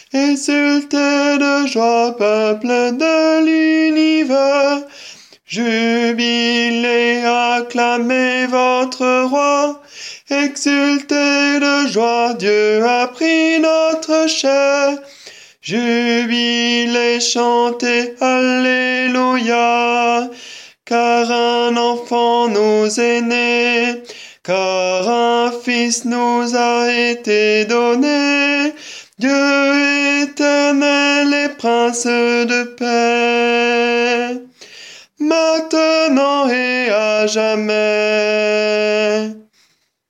Exultez de joie, peuple de l'univers. Jubilez, acclamez votre roi. Exultez de joie, Dieu a pris notre chair. Jubilez, chantez, Alléluia. Car un enfant nous est né, car un fils nous a été donné. Dieu éternel et prince de paix, maintenant et à jamais.